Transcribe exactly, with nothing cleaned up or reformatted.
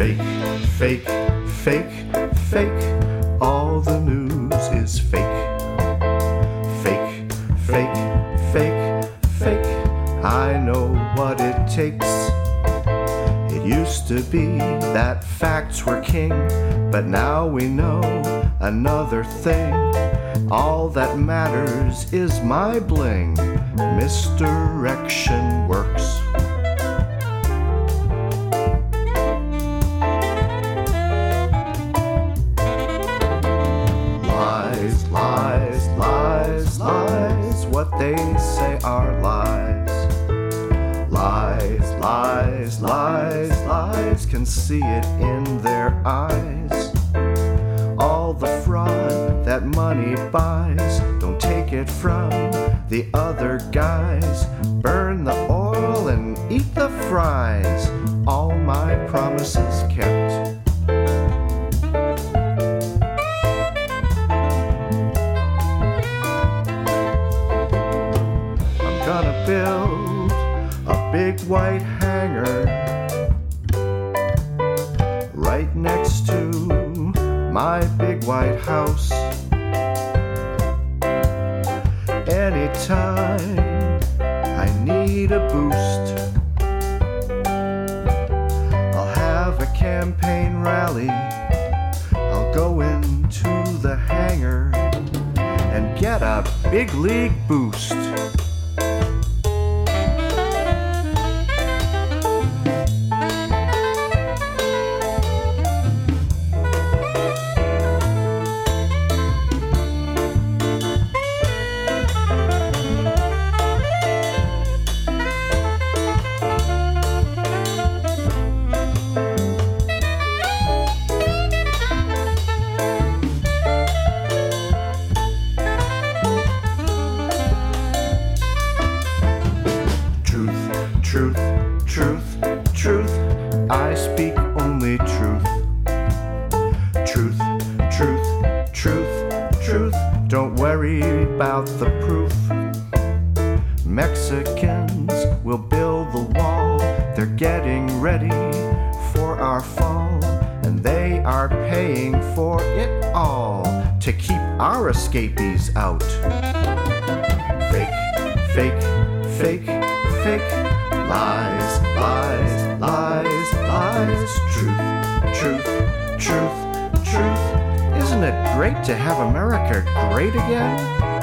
Fake, fake, fake, fake. All the news is fake. Fake, fake, fake, fake. I know what it takes. It used to be that facts were king, but now we know another thing. All that matters is my bling. Misdirection works. Lies, lies, lies, lies. What they say are lies. Lies, lies, lies, lies. Can see it in their eyes. All the fraud that money buys, don't take it from the other guys. Burn the oil and eat the fries. All my promises kept. I'm gonna build a big white hangar right next to my big white house. Anytime I need a boost, I'll have a campaign rally. I'll go into the hangar and get a big league boost. Truth, truth, truth, I speak only truth. Truth, truth, truth, truth, don't worry about the proof. Mexicans will build the wall. They're getting ready for our fall, and they are paying for it all to keep our escapees out. Fake, fake, fake, fake. Lies, lies, lies, lies. Truth, truth, truth, truth. Isn't it great to have America great again?